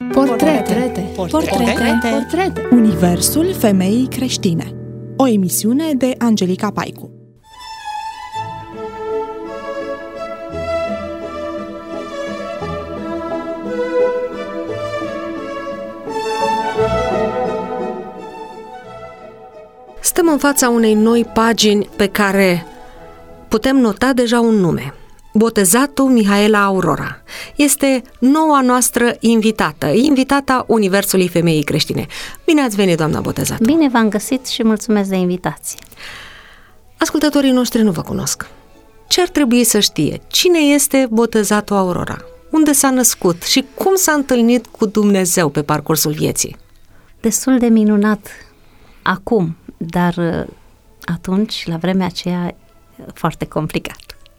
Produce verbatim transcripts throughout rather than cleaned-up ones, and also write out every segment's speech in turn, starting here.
Portrete. Portrete. Portrete. Universul femeii creștine. O emisiune de Angelica Paicu. Stăm în fața unei noi pagini pe care putem nota deja un nume. Botezatul Mihaela Aurora. Este noua noastră invitată, invitata Universului Femeii Creștine. Bine ați venit, doamna Botezatu! Bine v-am găsit și mulțumesc de invitație! Ascultătorii noștri nu vă cunosc. Ce ar trebui să știe? Cine este Botezatul Aurora? Unde s-a născut și cum s-a întâlnit cu Dumnezeu pe parcursul vieții? Destul de minunat acum, dar atunci, la vremea aceea, foarte complicat.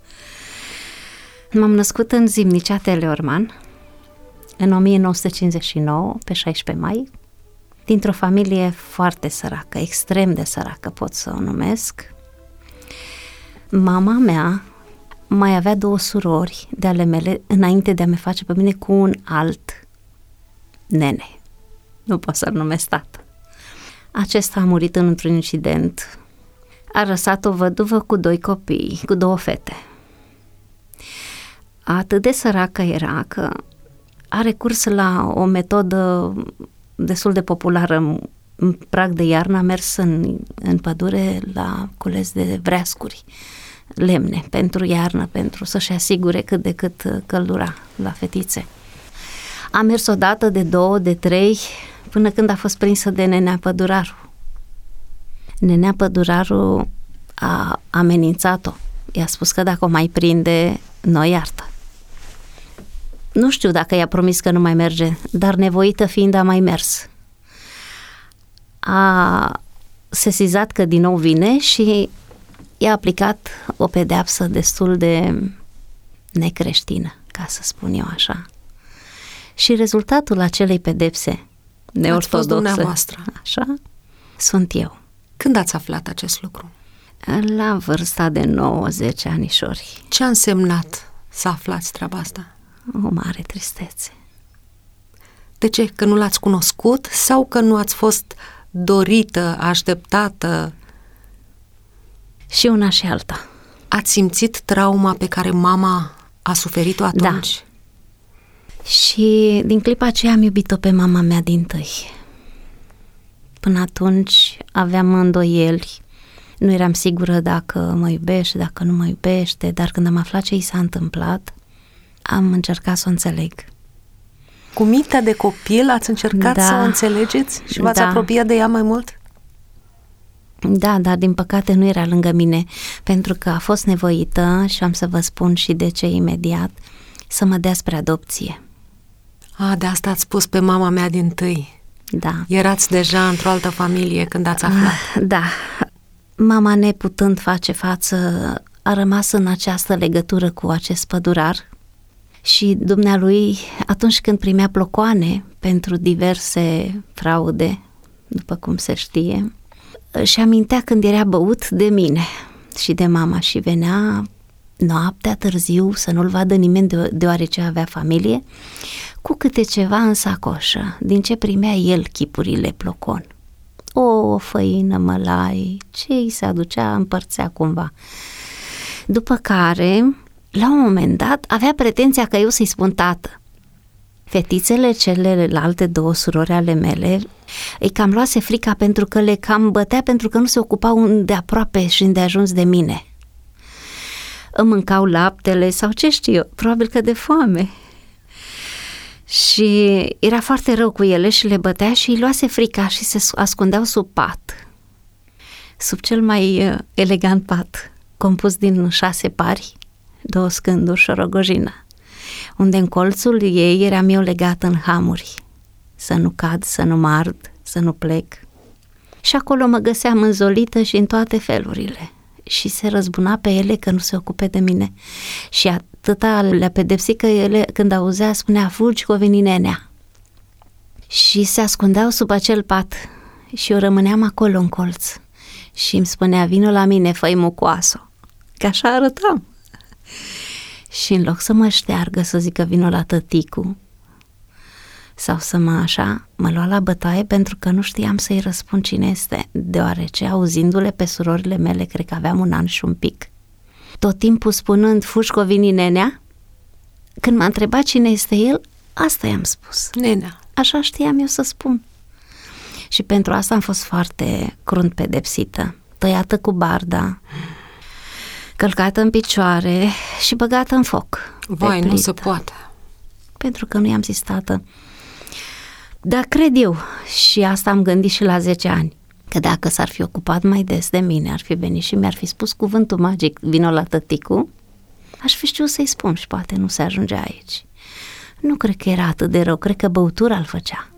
M-am născut în Zimnicea Teleorman în o mie nouă sute cincizeci și nouă, pe șaisprezece mai, dintr-o familie foarte săracă, extrem de săracă pot să o numesc. Mama mea mai avea două surori de ale mele înainte de a me face pe mine cu un alt nene. Nu pot să-l numesc tată. Acesta a murit într-un incident. A lăsat o văduvă cu doi copii, cu două fete. Atât de săracă era că a recurs la o metodă destul de populară. În prag de iarnă a mers în, în pădure la cules de vreascuri, lemne, pentru iarnă, pentru să-și asigure cât de cât căldura la fetițe. A mers odată, de două, de trei, până când a fost prinsă de nenea păduraru. Nenea păduraru a amenințat-o. I-a spus că dacă o mai prinde, nu o iartă. Nu știu dacă i-a promis că nu mai merge, dar nevoită fiind a mai mers. A sesizat că din nou vine și i-a aplicat o pedeapsă destul de necreștină, ca să spun eu așa. Și rezultatul acelei pedepse neortodoxe, așa, sunt eu. Când ați aflat acest lucru? La vârsta de nouă-zece anișori. Ce a însemnat să aflați treaba asta? O mare tristețe. De ce? Că nu l-ați cunoscut sau că nu ați fost dorită, așteptată? Și una și alta. Ați simțit trauma pe care mama a suferit-o atunci? Da. Și din clipa aceea am iubit-o pe mama mea dintâi. Până atunci aveam îndoieli. Nu eram sigură dacă mă iubește, dacă nu mă iubește, dar când am aflat ce i s-a întâmplat, am încercat să o înțeleg. Cu mintea de copil ați încercat da, să o înțelegeți și v-ați da. apropiat de ea mai mult? Da, dar din păcate nu era lângă mine, pentru că a fost nevoită, și am să vă spun și de ce imediat, să mă dea spre adopție. A, de asta ați spus pe mama mea dintâi. Da. Erați deja într-o altă familie când ați aflat. Da. Mama, neputând face față, a rămas în această legătură cu acest pădurar și dumnealui, atunci când primea plocoane pentru diverse fraude, după cum se știe, și amintea când era băut de mine și de mama și venea noaptea târziu să nu-l vadă nimeni deoarece avea familie, cu câte ceva în sacoșă, din ce primea el chipurile plocon. O făină, mălai, ce îi se aducea, împărțea cumva. După care, la un moment dat, avea pretenția că eu să-i spun tată. Fetițele celelalte două surori ale mele îi cam luase frica pentru că le cam bătea pentru că nu se ocupau de aproape și de ajuns de mine. Îmi mâncau laptele sau ce știu eu, probabil că de foame. Și era foarte rău cu ele și le bătea și îi luase frica și se ascundeau sub pat. Sub cel mai elegant pat, compus din șase pari, două scânduri și o rogojină, unde în colțul ei eram eu legat în hamuri, să nu cad, să nu mă ard, să nu plec. Și acolo mă găseam înzolită și în toate felurile. Și se răzbuna pe ele că nu se ocupe de mine. Și atâta le-a pedepsit că ele, când auzea, spunea, fugi că o veni nenea. Și se ascundeau sub acel pat și eu rămâneam acolo în colț. Și îmi spunea, vino la mine, fă-i mucoasă. Că așa arătam. Și în loc să mă șteargă, să zică vino la tăticu, sau să mă așa, mă lua la bătaie pentru că nu știam să-i răspund cine este, deoarece auzindu-le pe surorile mele, cred că aveam un an și un pic, tot timpul spunând Fușco vini nenea, când m-a întrebat cine este el, asta i-am spus. Nenea. Așa știam eu să spun. Și pentru asta am fost foarte crunt pedepsită, tăiată cu barda, călcată în picioare și băgată în foc. Vai, nu se poate. Pentru că nu i-am zis tată. Dar cred eu, și asta am gândit și la zece ani, că dacă s-ar fi ocupat mai des de mine, ar fi venit și mi-ar fi spus cuvântul magic, vino la tăticu, aș fi știut să-i spun și poate nu se ajungea aici. Nu cred că era atât de rău, cred că băutura îl făcea.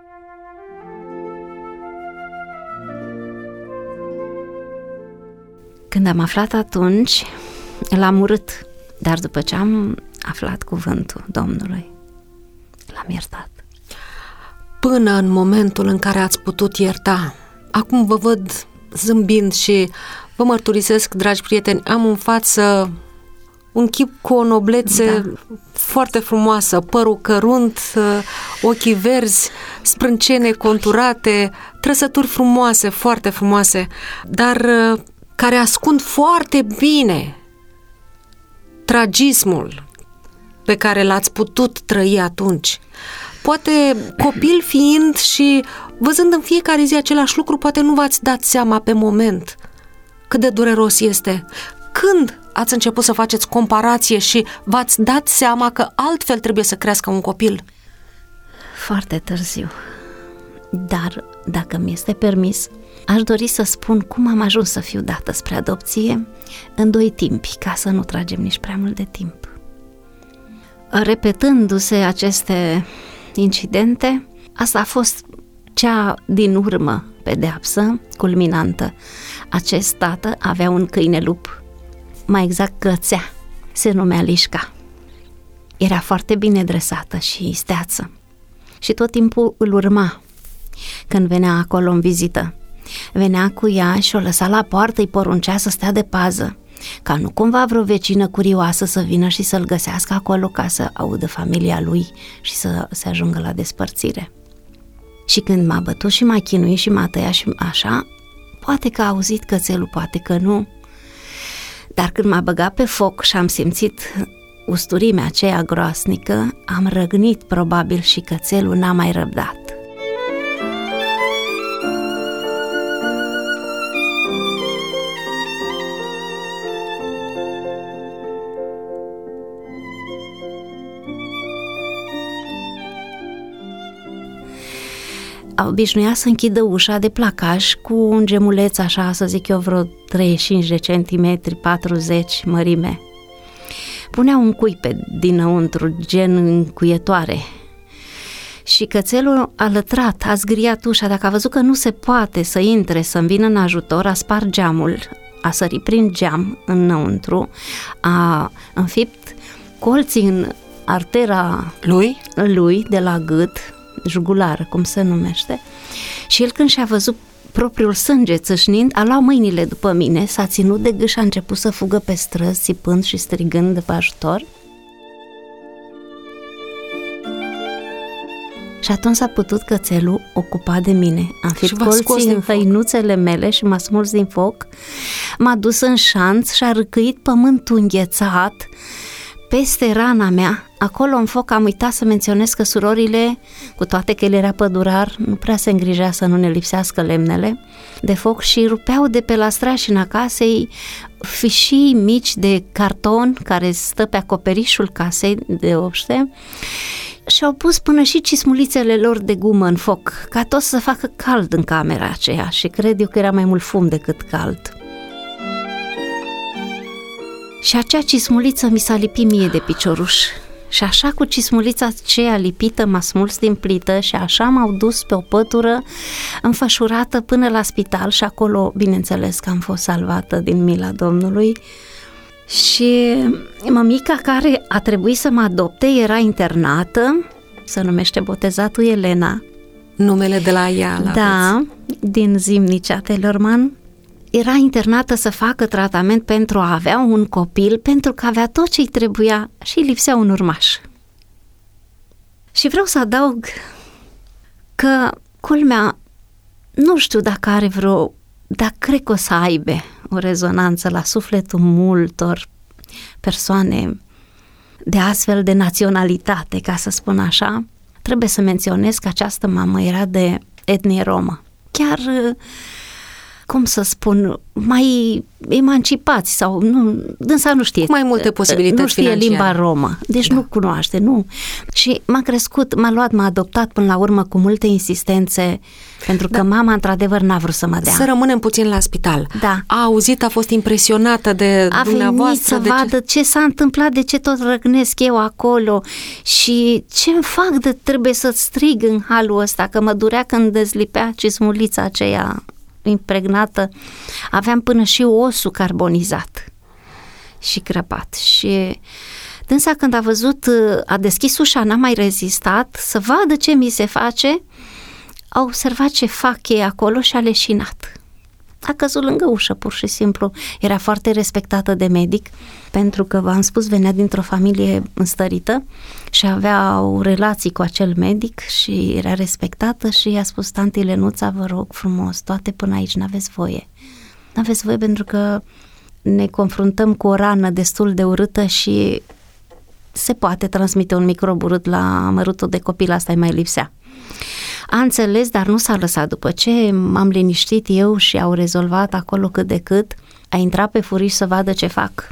Când am aflat atunci, l-am urât, dar după ce am aflat cuvântul Domnului, l-am iertat. Până în momentul în care ați putut ierta, acum vă văd zâmbind și vă mărturisesc, dragi prieteni, am în față un chip cu o noblețe da. foarte frumoasă, părul cărunt, ochii verzi, sprâncene conturate, trăsături frumoase, foarte frumoase, dar care ascund foarte bine tragismul pe care l-ați putut trăi atunci. Poate copil fiind și văzând în fiecare zi același lucru, poate nu v-ați dat seama pe moment cât de dureros este. Când ați început să faceți comparație și v-ați dat seama că altfel trebuie să crească un copil? Foarte târziu. Dar, dacă mi este permis, aș dori să spun cum am ajuns să fiu dată spre adopție în doi timpi, ca să nu tragem nici prea mult de timp. Repetându-se aceste incidente, asta a fost cea din urmă pedeapsă culminantă. Acest tată avea un câine lup, mai exact cățea, se numea Lișca. Era foarte bine dresată și steață și tot timpul îl urma când venea acolo în vizită. Venea cu ea și o lăsa la poartă, îi poruncea să stea de pază, ca nu cumva vreo vecină curioasă să vină și să-l găsească acolo ca să audă familia lui și să se ajungă la despărțire. Și când m-a bătut și m-a chinuit și m-a tăiat și așa, poate că a auzit cățelul, poate că nu, dar când m-a băgat pe foc și am simțit usturimea aceea groasnică, am răgnit probabil și cățelul n-a mai răbdat. Obișnuia să închidă ușa de placaj cu un gemuleț așa, să zic eu, vreo treizeci și cinci de centimetri, patruzeci mărime. Punea un cuipe dinăuntru, gen încuietoare. Și cățelul a lătrat, a zgriat ușa, dacă a văzut că nu se poate să intre, să-mi vină în ajutor, a spart geamul, a sărit prin geam înăuntru, a înfipt colții în artera lui, lui de la gât, jugulară, cum se numește, și el când și-a văzut propriul sânge țâșnind, a luat mâinile după mine, s-a ținut de gât și a început să fugă pe străzi, țipând și strigând de ajutor. Și atunci s-a putut cățelul ocupa de mine. Am fipt colții în hăinuțele mele și m-a smuls din foc, m-a dus în șanț și a râcâit pământul înghețat peste rana mea. Acolo în foc am uitat să menționez că surorile, cu toate că el era pădurar, nu prea se îngrijea să nu ne lipsească lemnele de foc și rupeau de pe la strașina casei fișii mici de carton care stă pe acoperișul casei de obște și au pus până și cismulițele lor de gumă în foc, ca tot să facă cald în camera aceea, și cred eu că era mai mult fum decât cald. Și acea cismuliță mi s-a lipit mie de picioruș. Și așa cu cismulița aceea lipită m-a smuls din plită și așa m-au dus pe o pătură înfășurată până la spital și acolo, bineînțeles că am fost salvată din mila Domnului. Și mămica care a trebuit să mă adopte era internată, se numește botezatul Elena. Numele de la ea, la Da, aveți. Din Zimnicea Telorman. Era internată să facă tratament pentru a avea un copil, pentru că avea tot ce-i trebuia și lipsea un urmaș. Și vreau să adaug că, culmea, nu știu dacă are vreo, dar cred că o să aibă o rezonanță la sufletul multor persoane de astfel de naționalitate, ca să spun așa. Trebuie să menționez că această mamă era de etnie romă. Chiar, cum să spun, mai emancipați sau nu, dânsa nu știe. Mai multe posibilități Nu știe financiare. limba romă, deci da. Nu cunoaște, nu. Și m-a crescut, m-a luat, m-a adoptat până la urmă cu multe insistențe, pentru că da. Mama într-adevăr n-a vrut să mă dea. Să rămânem puțin la spital. Da. A auzit, a fost impresionată de a dumneavoastră. A venit să de vadă ce... ce s-a întâmplat, de ce tot răgnesc eu acolo și ce-mi fac de trebuie să strig în halul ăsta, că mă durea când dezlipea cizmulița aceea impregnată. Aveam până și osul carbonizat și crăpat. Și dânsa când a văzut, a deschis ușa, n-a mai rezistat să vadă ce mi se face, a observat ce fac ei acolo și a leșinat. A căzut lângă ușă, pur și simplu. Era foarte respectată de medic, pentru că, v-am spus, venea dintr-o familie înstărită și avea o relație cu acel medic și era respectată și i-a spus: tanti Lenuța, vă rog frumos, toate până aici, n-aveți voie. N-aveți voie pentru că ne confruntăm cu o rană destul de urâtă și se poate transmite un microb urât la mărutul de copil, asta îi mai lipsea. A înțeles, dar nu s-a lăsat. După ce m-am liniștit eu și au rezolvat acolo cât de cât, a intrat pe furiș să vadă ce fac.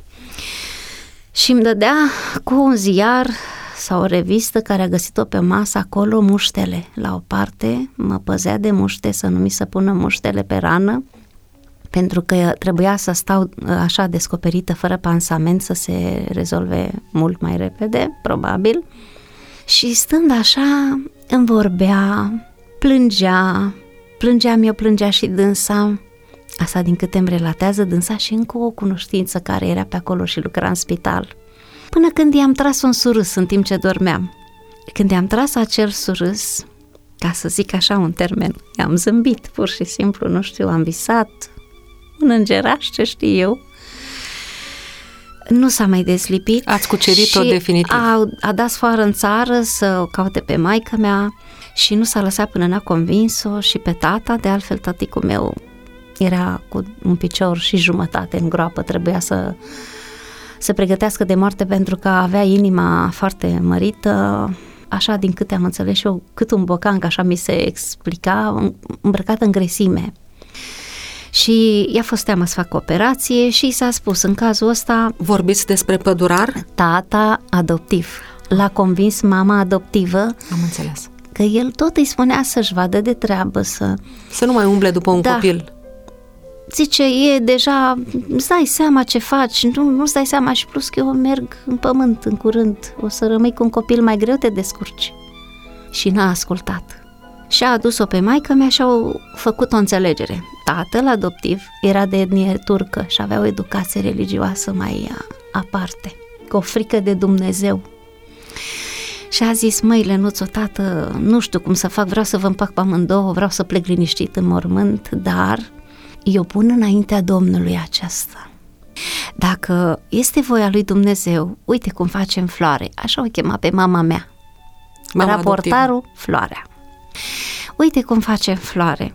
Și îmi dădea cu un ziar sau o revistă care a găsit-o pe masă acolo, muștele la o parte, mă păzea de muște să nu mi se pună muștele pe rană, pentru că trebuia să stau așa descoperită, fără pansament, să se rezolve mult mai repede, probabil. Și stând așa, îmi vorbea, plângea, plângeam eu, plângea și dânsa, asta din câte îmi relatează dânsa și încă o cunoștință care era pe acolo și lucra în spital. Până când i-am tras un surâs în timp ce dormeam. Când i-am tras acel surâs, ca să zic așa un termen, i-am zâmbit, pur și simplu, nu știu, am visat, un îngeraș, ce știu eu. Nu s-a mai deslipit. Ați cucerit-o definitiv. A, a dat sfoară în țară să o caute pe maică mea și nu s-a lăsat până n-a convins-o și pe tata. De altfel, taticul meu era cu un picior și jumătate în groapă, trebuia să se pregătească de moarte pentru că avea inima foarte mărită, așa din câte am înțeles și eu, cât un bocanc, așa mi se explica, îmbrăcat în grăsime. Și i-a fost teamă să facă operație și i s-a spus, în cazul ăsta... Vorbiți despre pădurar? Tata adoptiv. L-a convins mama adoptivă. Am înțeles. Că el tot îi spunea să-și vadă de treabă, să... Să nu mai umble după un da. copil. Zice, e deja, îți dai seama ce faci, nu, nu-ți dai seama și plus că eu merg în pământ în curând, o să rămâi cu un copil mai greu, te descurci. Și n-a ascultat. Și a adus-o pe maică mea și au făcut o înțelegere. Tatăl adoptiv era de etnie turcă și avea o educație religioasă mai aparte, cu o frică de Dumnezeu. Și a zis, măi, Lenuțo, tată, nu știu cum să fac, vreau să vă împac pe amândouă, vreau să plec liniștit în mormânt, dar eu pun înaintea Domnului aceasta. Dacă este voia lui Dumnezeu, uite cum facem Floare, așa o chema pe mama mea, mama raportarul adoptivă. Floarea. Uite cum facem Floare.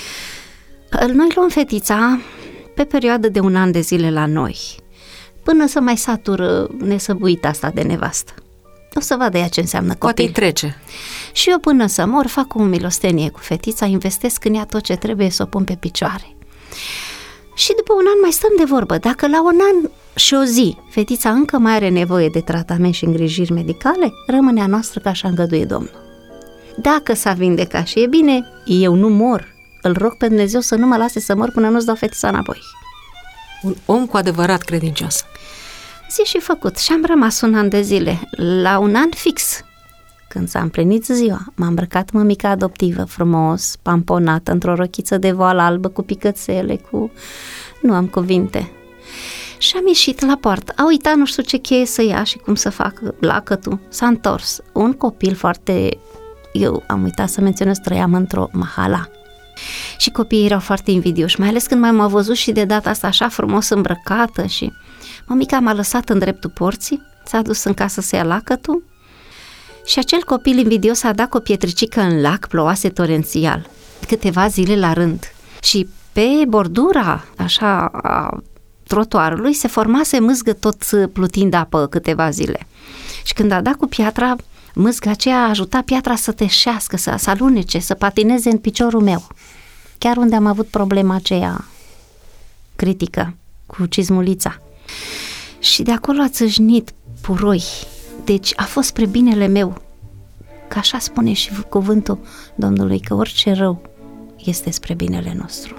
Noi luăm fetița pe perioadă de un an de zile la noi, până să mai satură nesăbuita asta de nevastă. O să vadă ea ce înseamnă copil. Poate-i trece. Și eu până să mor fac o milostenie cu fetița, investesc în ea tot ce trebuie să o pun pe picioare. Și după un an mai stăm de vorbă. Dacă la un an și o zi fetița încă mai are nevoie de tratament și îngrijiri medicale, rămâne a noastră ca așa îngăduie Domnul. Dacă s-a vindecat și e bine, eu nu mor. Îl rog pe Dumnezeu să nu mă lase să mor până nu-ți dau fetița înapoi. Un om cu adevărat credincios. Zi și făcut. Și am rămas un an de zile. La un an fix, când s-a împlinit ziua, m-a îmbrăcat mămica adoptivă frumos, pamponată, într-o rochiță de voală albă cu picățele, cu... nu am cuvinte. Și am ieșit la poartă. A uitat nu știu ce cheie să ia și cum să fac lacătul. S-a întors. Un copil foarte... Eu am uitat să menționez, trăiam într-o mahala. Și copiii erau foarte invidioși, mai ales când m-am văzut și de data asta așa frumos îmbrăcată și... Mămica m-a lăsat în dreptul porții, s-a dus în casă să ia lacătul Și acel copil invidios a dat cu o pietricică în lac, plouase torențial, câteva zile la rând. Și pe bordura, așa, a trotuarului se formase mâzgă tot plutind apă câteva zile. Și când a dat cu piatra, mâzga aceea a ajutat piatra să teșească, să, să alunece, să patineze în piciorul meu. Chiar unde am avut problema aceea critică cu cizmulița. Și de acolo a țâșnit puroi. Deci a fost spre binele meu. Că așa spune și cuvântul Domnului, că orice rău este spre binele nostru.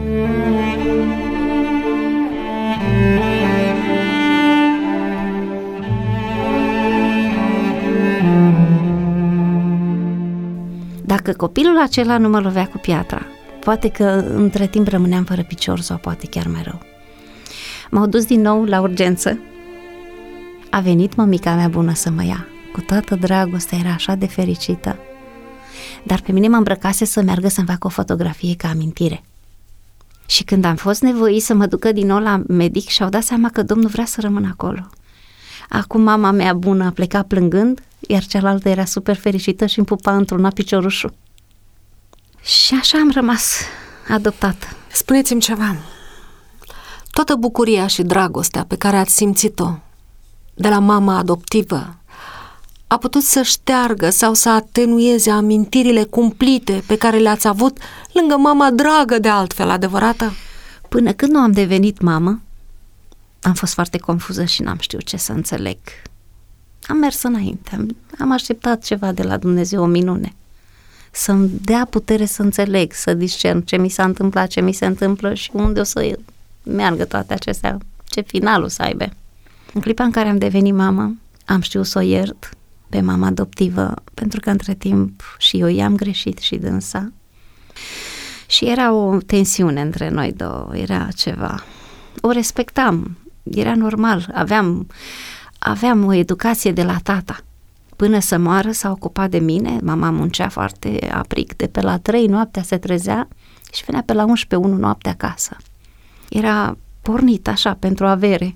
Dacă copilul acela nu mă lovea cu piatra, poate că între timp rămâneam fără picior sau poate chiar mai rău. M-au dus din nou la urgență. A venit mămica mea bună să mă ia. Cu toată dragostea, era așa de fericită. Dar pe mine mă îmbrăcase să meargă să-mi facă o fotografie ca amintire. Și când am fost nevoit să mă ducă din nou la medic și-au dat seama că domnul vrea să rămân acolo. Acum mama mea bună a plecat plângând, iar cealaltă era super fericită și îmi pupa într-una piciorușul. Și așa am rămas adoptată. Spuneți-mi ceva. Toată bucuria și dragostea pe care ați simțit-o de la mama adoptivă a putut să șteargă sau să atenueze amintirile cumplite pe care le-ați avut lângă mama dragă de altfel, adevărată? Până când nu am devenit mamă, am fost foarte confuză și n-am știut ce să înțeleg. Am mers înainte, am, am așteptat ceva de la Dumnezeu, o minune. Să-mi dea putere să înțeleg, să discern ce mi s-a întâmplat, ce mi se întâmplă și unde o să meargă toate acestea, ce final o să aibă. În clipa în care am devenit mamă, am știut să o iert pe mama adoptivă, pentru că între timp și eu i-am greșit și dânsa. Și era o tensiune între noi două, era ceva. O respectam, era normal, aveam, aveam o educație de la tata. Până să moară s-a ocupat de mine, mama muncea foarte aprig, de pe la trei noaptea se trezea și venea pe la unsprezece unu noaptea acasă. Era pornit așa pentru avere.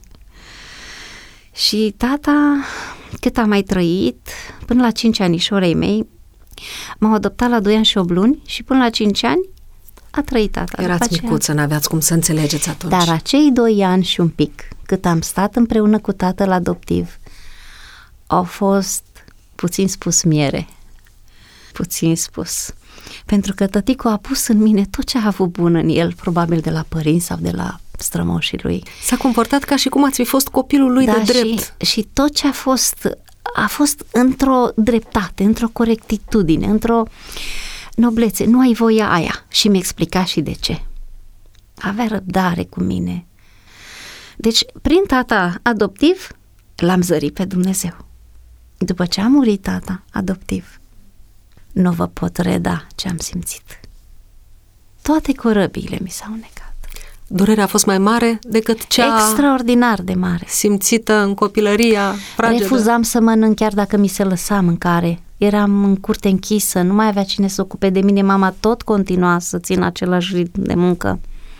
Și tata, cât a mai trăit, până la cinci anișorei mei, m-au adoptat la doi ani și opt luni și până la cinci ani a trăit tata. Erați micuță, n-aveați cum să înțelegeți atunci. Dar acei doi ani și un pic, cât am stat împreună cu tatăl adoptiv, au fost, puțin spus, miere. Puțin spus. Pentru că tăticul a pus în mine tot ce a avut bun în el, probabil de la părinți sau de la strămoșii lui. S-a comportat ca și cum ați fi fost copilul lui, da, de drept. Și, și tot ce a fost, a fost într-o dreptate, într-o corectitudine, într-o noblețe. Nu ai voia aia. Și mi explica și de ce. Avea răbdare cu mine. Deci, prin tata adoptiv, l-am zărit pe Dumnezeu. După ce a murit tata adoptiv, nu vă pot reda ce am simțit. Toate corăbiile mi s-au necat. Durerea a fost mai mare decât cea extraordinar de mare simțită în copilăria fragedă. Refuzam să mănânc chiar dacă mi se lăsa mâncare. Eram în curte închisă, nu mai avea cine să ocupe de mine. Mama tot continua să țină același ritm de muncă.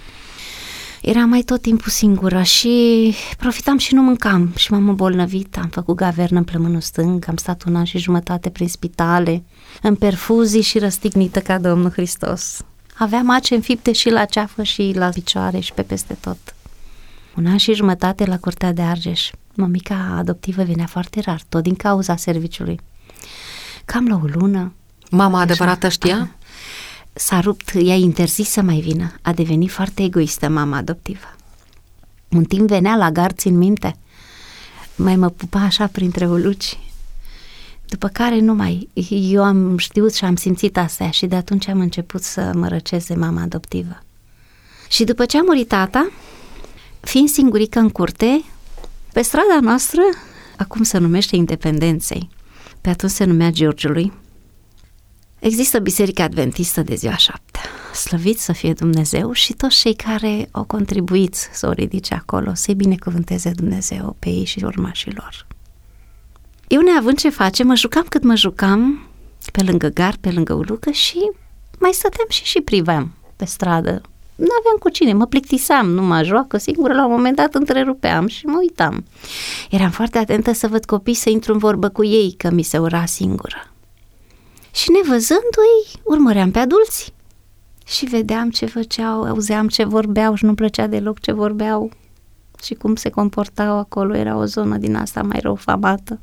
Eram mai tot timpul singură și profitam și nu mâncam. Și m-am îmbolnăvit, am făcut gavernă în plămânul stâng, am stat un an și jumătate prin spitale, în perfuzii și răstignită ca Domnul Hristos. Aveam ace înfipte și la ceafă și la picioare și pe peste tot. Un an și jumătate la Curtea de Argeș. Mămica adoptivă venea foarte rar, tot din cauza serviciului. Cam la o lună. Mama adevărată știa? S-a rupt, i-a interzis să mai vină. A devenit foarte egoistă mama adoptivă. Un timp venea la gard, țin minte, mai mă pupa așa printre uluci. După care nu mai, eu am știut și am simțit astea și de atunci am început să mă răceze mama adoptivă. Și după ce a murit tata, fiind singurică în curte, pe strada noastră, acum se numește Independenței, pe atunci se numea Giurgiului, există Biserica Adventistă de ziua șaptea. Slăvit să fie Dumnezeu și toți cei care au contribuit să o ridice acolo, să-i binecuvânteze Dumnezeu pe ei și urmașii lor. Eu, neavând ce face, mă jucam cât mă jucam, pe lângă gar, pe lângă ulucă și mai stăteam și și priveam pe stradă nu aveam cu cine, mă plictiseam, nu mă joacă singură, la un moment dat întrerupeam și mă uitam. Eram foarte atentă să văd copii, să intru în vorbă cu ei, că mi se ura singură. Și nevăzându-i, urmăream pe adulți și vedeam ce făceau, auzeam ce vorbeau și nu-mi plăcea deloc ce vorbeau și cum se comportau acolo. Era o zonă din asta mai rău famată.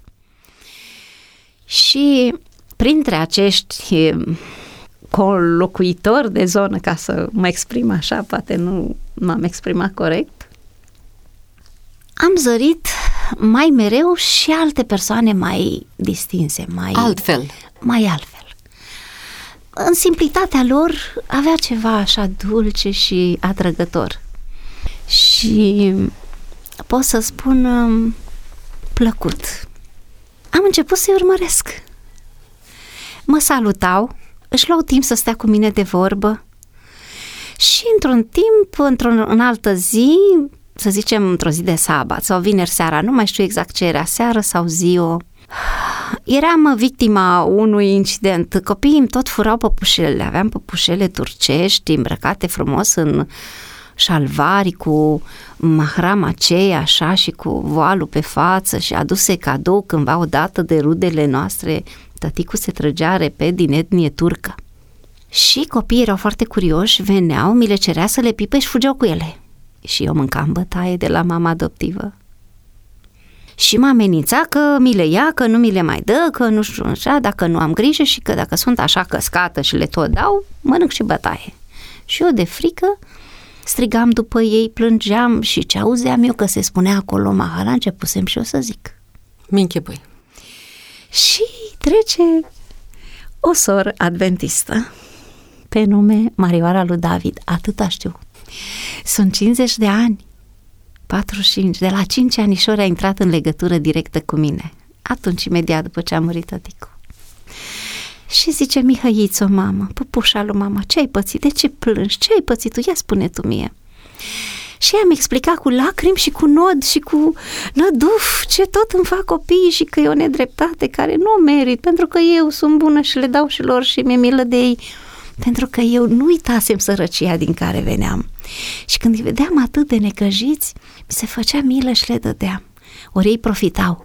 Și printre acești colocuitori de zonă, ca să mă exprim așa, poate nu m-am exprimat corect, am zărit mai mereu și alte persoane mai distinse, mai altfel. Mai altfel. În simplitatea lor avea ceva așa dulce și atrăgător. Și pot să spun plăcut. Am început să-i urmăresc. Mă salutau, își luau timp să stea cu mine de vorbă și într-un timp, într-o în altă zi, să zicem într-o zi de sabat sau vineri seara, nu mai știu exact ce era, seară sau zi-o, eram victima unui incident. Copiii îmi tot furau păpușelele, aveam păpușele turcești îmbrăcate frumos în șalvari cu mahram aceea așa și cu voalul pe față și aduse cadou cândva odată de rudele noastre. Tăticul se trăgea repede din etnie turcă. Și copiii erau foarte curioși, veneau, mi le cerea să le pipe și fugeau cu ele. Și eu mâncam bătaie de la mama adoptivă. Și mă amenința că mi le ia, că nu mi le mai dă, că nu știu așa, dacă nu am grijă și că dacă sunt așa căscată și le tot dau, mănânc și bătaie. Și eu de frică strigam după ei, plângeam și ce auzeam eu că se spunea acolo mahala, începusem și eu să zic. Mi-închipui. Și trece o soră adventistă pe nume Marioara lui David, atâta știu. Sunt cincizeci de ani, patruzeci și cinci, de la cinci anișori a intrat în legătură directă cu mine, atunci imediat după ce a murit tăticul. Și zice, Mihăiță, mamă, păpușa lui mama, ce ai pățit, de ce plângi, ce ai pățit tu, ia spune tu mie. Și am explicat cu lacrimi și cu nod și cu năduf ce tot îmi fac copiii și că e o nedreptate care nu o merit, pentru că eu sunt bună și le dau și lor și mi-e milă de ei, pentru că eu nu uitasem sărăcia din care veneam. Și când îi vedeam atât de necăjiți, mi se făcea milă și le dădeam. Ori ei profitau.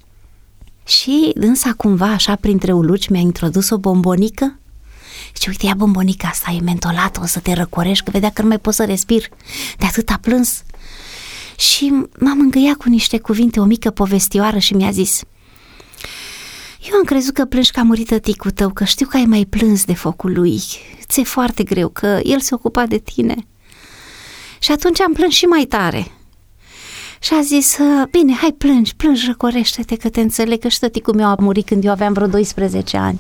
Și dânsa cumva așa printre uluci mi-a introdus o bombonică. Și uite, ia bombonica asta, e mentolată, o să te răcorești, că vedea că nu mai pot să respir, de atât a plâns. Și m-am îngăiat cu niște cuvinte, o mică povestioară și mi-a zis, eu am crezut că plângi că a murit tăticul tău, că știu că ai mai plâns de focul lui, ți-e foarte greu, că el se ocupa de tine. Și atunci am plâns și mai tare. Și a zis, bine, hai plângi, plângi, răcorește-te, că te înțeleg că și tăticul meu a murit când eu aveam vreo doisprezece ani.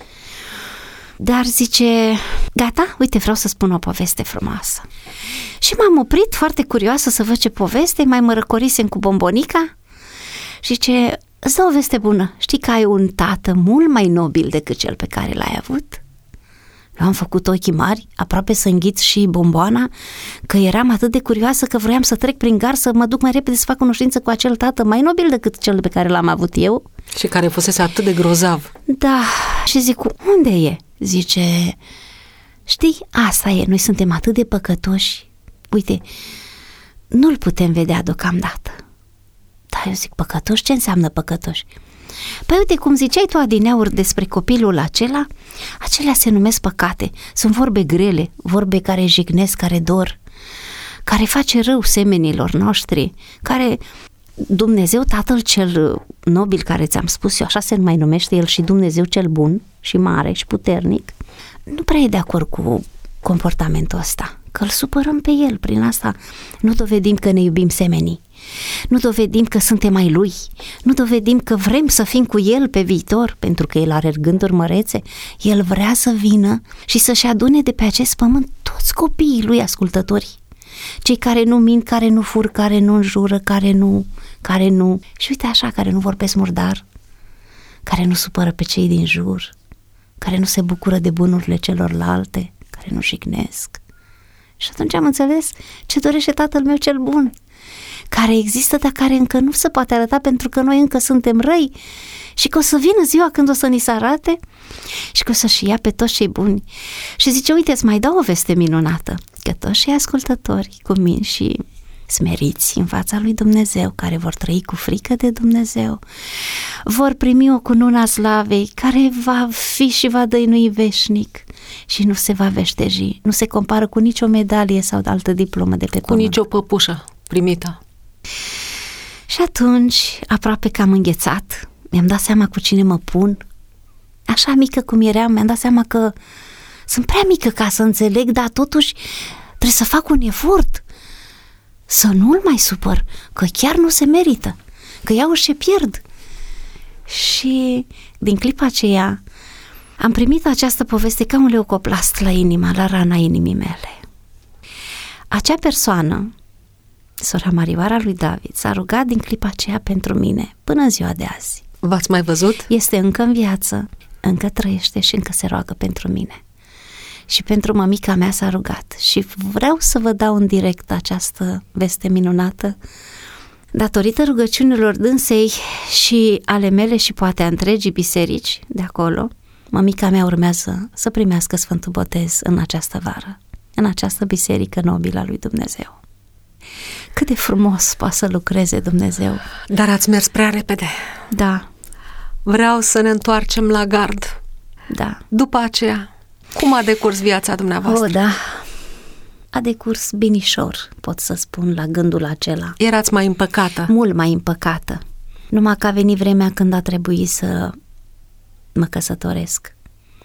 Dar zice, gata, uite, vreau să spun o poveste frumoasă. Și m-am oprit foarte curioasă să văd ce poveste, mai mă răcorisem cu bombonica și zice, îți dau o veste bună, știi că ai un tată mult mai nobil decât cel pe care l-ai avut? Eu am făcut ochii mari, aproape să înghit și bomboana, că eram atât de curioasă că vroiam să trec prin gar, să mă duc mai repede să fac cunoștință cu acel tată mai nobil decât cel pe care l-am avut eu. Și care fusese atât de grozav. Da, și zic, unde e? Zice, știi, asta e, noi suntem atât de păcătoși, uite, nu-l putem vedea deocamdată. Da, eu zic, păcătoși? Ce înseamnă păcătoși? Păi uite, cum ziceai tu adineauri despre copilul acela, acelea se numesc păcate, sunt vorbe grele, vorbe care jignesc, care dor, care face rău semenilor noștri, care Dumnezeu Tatăl cel nobil, care ți-am spus eu, așa se mai numește el, și Dumnezeu cel bun și mare și puternic, nu prea e de acord cu comportamentul ăsta, că îl supărăm pe el. Prin asta nu dovedim că ne iubim semenii, nu dovedim că suntem ai lui, nu dovedim că vrem să fim cu el pe viitor, pentru că el are gânduri mărețe. El vrea să vină și să-și adune de pe acest pământ toți copiii lui ascultători, cei care nu mint, care nu fur, care nu înjură, care nu, care nu, și uite așa, care nu vorbesc murdar, care nu supără pe cei din jur, care nu se bucură de bunurile celorlalte, care nu jignesc. Și atunci am înțeles ce dorește Tatăl meu cel bun, care există, dar care încă nu se poate arăta pentru că noi încă suntem răi și că o să vină ziua când o să ni se arate și că o să-și ia pe toți cei buni. Și zice, uite, îți mai dau o veste minunată, că toți cei ascultători cu mine și smeriți în fața lui Dumnezeu, care vor trăi cu frică de Dumnezeu, vor primi o cununa slavei care va fi și va dăinui veșnic și nu se va veșteji, nu se compară cu nicio medalie sau altă diplomă de pe Cu pământ. nicio păpușă primită. Și atunci, aproape că am înghețat, mi-am dat seama cu cine mă pun. Așa mică cum eram, mi-am dat seama că sunt prea mică ca să înțeleg, dar totuși trebuie să fac un efort să nu-l mai supăr, că chiar nu se merită, că iau și pierd. Și din clipa aceea am primit această poveste ca un leucoplast la inima, la rana inimii mele. Acea persoană, sora Marioara lui David, s-a rugat din clipa aceea pentru mine până în ziua de azi. V-ați mai văzut? Este încă în viață, încă trăiește și încă se roagă pentru mine. Și pentru mămica mea s-a rugat. Și vreau să vă dau în direct această veste minunată. Datorită rugăciunilor dânsei și ale mele și poate a întregii biserici de acolo, mămica mea urmează să primească Sfântul Botez în această vară, în această biserică nobilă a lui Dumnezeu. Cât de frumos poate să lucreze Dumnezeu. Dar ați mers prea repede. Da. Vreau să ne întoarcem la gard. Da. După aceea, cum a decurs viața dumneavoastră? Oh, da. A decurs binișor, pot să spun, la gândul acela. Erați mai împăcată? Mult mai împăcată. Numai că a venit vremea când a trebuit să mă căsătoresc.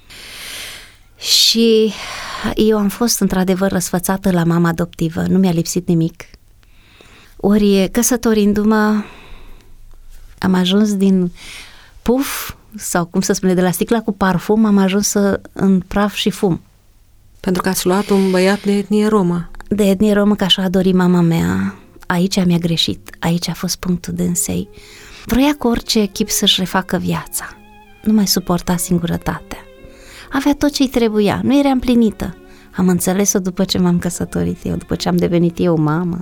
Și eu am fost într-adevăr răsfățată la mama adoptivă, nu mi-a lipsit nimic. Ori căsătorindu-mă am ajuns din puf, sau cum să spune, de la sticla cu parfum, am ajuns să, în praf și fum. Pentru că ați luat un băiat de etnie romă. De etnie romă, că așa a dorit mama mea. Aici mi-a greșit, aici a fost punctul dânsei. Vroia cu orice chip să-și refacă viața. Nu mai suporta singurătatea. Avea tot ce-i trebuia, nu era împlinită. Am înțeles-o după ce m-am căsătorit eu, după ce am devenit eu mamă.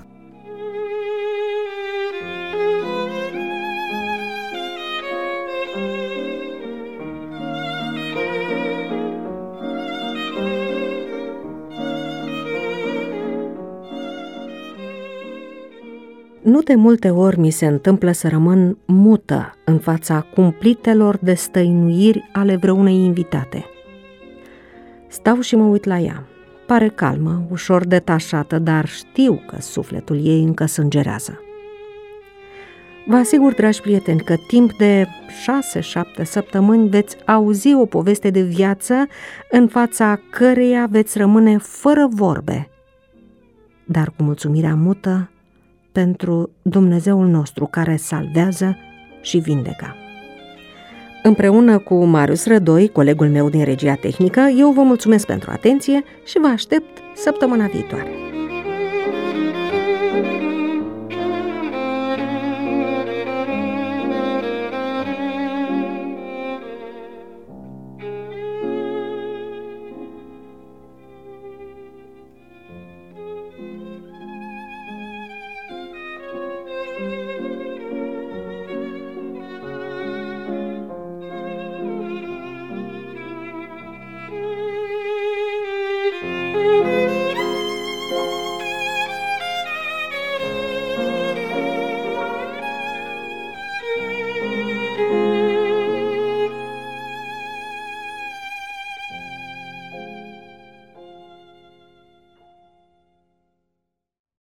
Nu de multe ori mi se întâmplă să rămân mută în fața cumplitelor destăinuiri ale vreunei invitate. Stau și mă uit la ea. Pare calmă, ușor detașată, dar știu că sufletul ei încă sângerează. Vă asigur, dragi prieteni, că timp de șase-șapte săptămâni veți auzi o poveste de viață în fața căreia veți rămâne fără vorbe, dar cu mulțumirea mută pentru Dumnezeul nostru care salvează și vindecă. Împreună cu Marius Rădoi, colegul meu din regia tehnică, eu vă mulțumesc pentru atenție și vă aștept săptămâna viitoare.